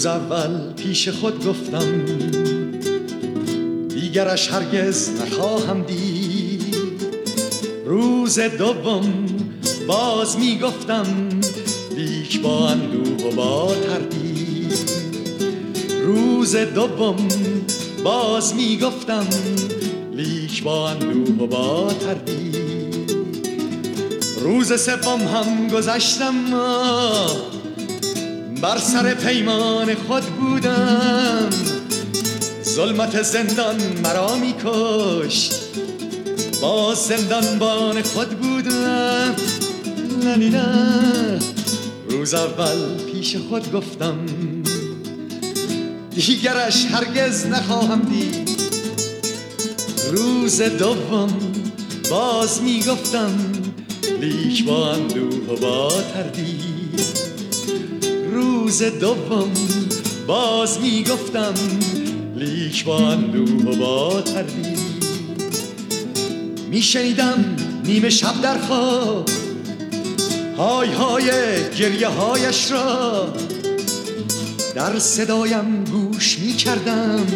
روز اول پیش خود گفتم دیگرش هرگز نخواهم دید. روز دوم باز می گفتم لیک با اندوه و با تردید. روز دوم باز می گفتم لیک با اندوه و با تردید. روز سوم هم گذشتم بر سر پیمان خود بودم. ظلمت زندان مرا می کشت باز زندانبان خود بودم. نه روز اول پیش خود گفتم دیگرش هرگز نخواهم دید. روز دوم باز می گفتم لیک با اندوه و با تردید. روز دوم باز می گفتم لیک با اندوه و با تردید. می شنیدم نیمه شب در خواب های های گریه هایش را، در صدایم گوش می کردم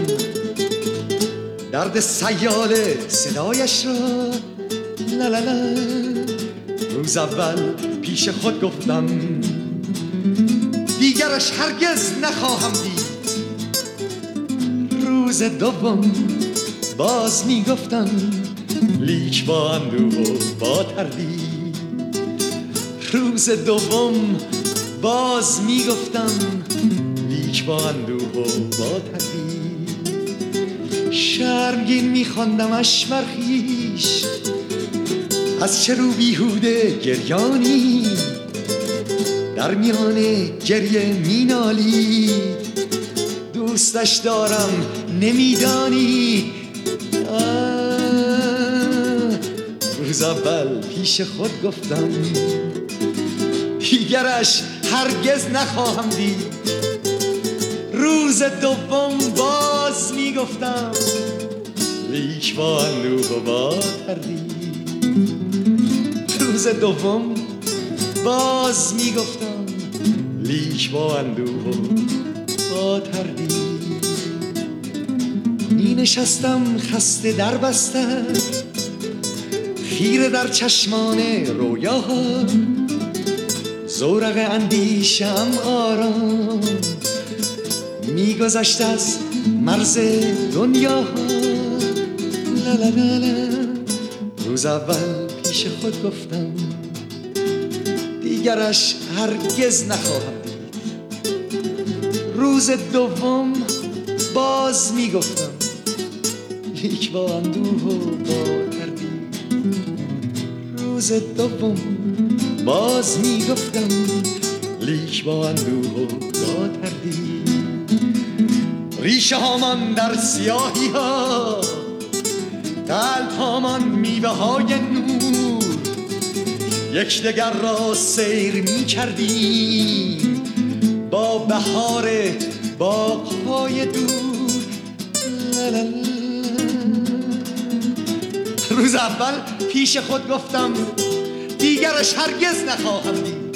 درد سیال صدایش را. لا لا لا روز اول پیش خود گفتم دیگرش هرگز نخواهم دید. روز دوم باز می گفتم لیک با اندوه و با تردید. روز دوم باز می گفتم لیک با اندوه و با تردید. شرمگین می خواندمش بر خویش از چه رو بیهوده گریانی، در میان گریه می نالید دوستش دارم نمیدانی. روز اول پیش خود گفتم دیگرش هرگز نخواهم دید. روز دوم باز می گفتم لیک با اندوه و با تردید. روز دوم باز می گفتم لیک با اندوه و با تردید. می نشستم خسته در بستر خیره در چشمان رویاها، زورق اندیشم آرام می گذشت از مرز دنیاها. لا لا لا لا روز اول پیش خود گفتم دیگرش هرگز نخواهم دید. روز دوم باز می گفتم لیک با اندوه و با تردید. روز دوم باز می گفتم لیک با اندوه و با تردید. ریشه هامان در سیاهی ها، قلب هامان میوه های نور، یک دگر را سیر می کردیم با بهار باغ‌های دور. روز اول پیش خود گفتم دیگرش هرگز نخواهم دید.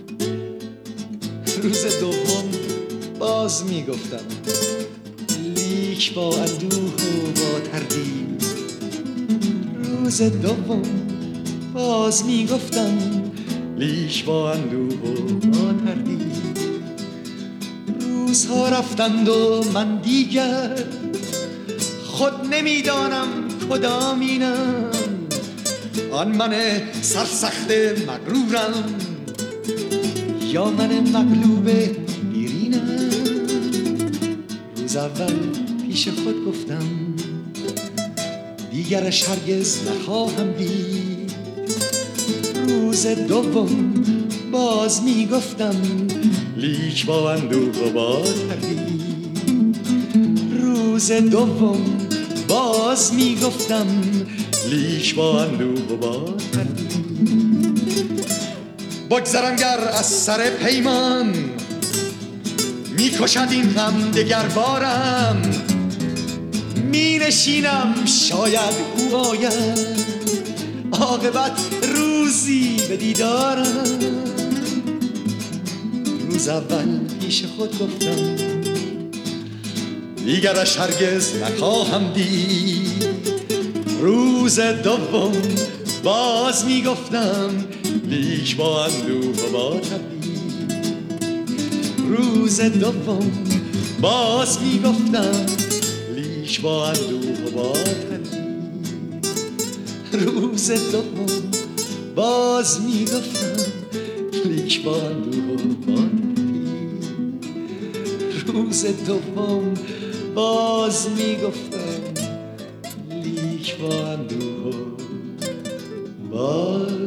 روز دوم باز می گفتم لیک با اندوه و با تردید. روز دوم باز می گفتم لیک با اندوه و با تردید. روزها رفتند و من دیگر خود نمیدانم کدامینم، آن من سرسخت مغرورم یا من مغلوب بیرینم. روز اول پیش خود گفتم دیگرش هرگز نخواهم دید. روز دوم باز می گفتم لیک با اندوه و با تردید. روز دوم باز می گفتم لیک با اندوه و با تردید. بگذرم گر از سر پیمان می کشند این غم دگر بارم، می نشینم شاید او آید عاقبت روزی به دیدارم. روز اول پیش خود گفتم دیگرش هرگز نخواهم دید. روز دوم باز میگفتم لیک با اندوه و با تردید. روز دوم باز میگفتم لیک با اندوه و با تردید. روز دوم باز میگفتم لیک با اندوه و با تردید. روز دوم باز میگفتم لیک با اندوه و با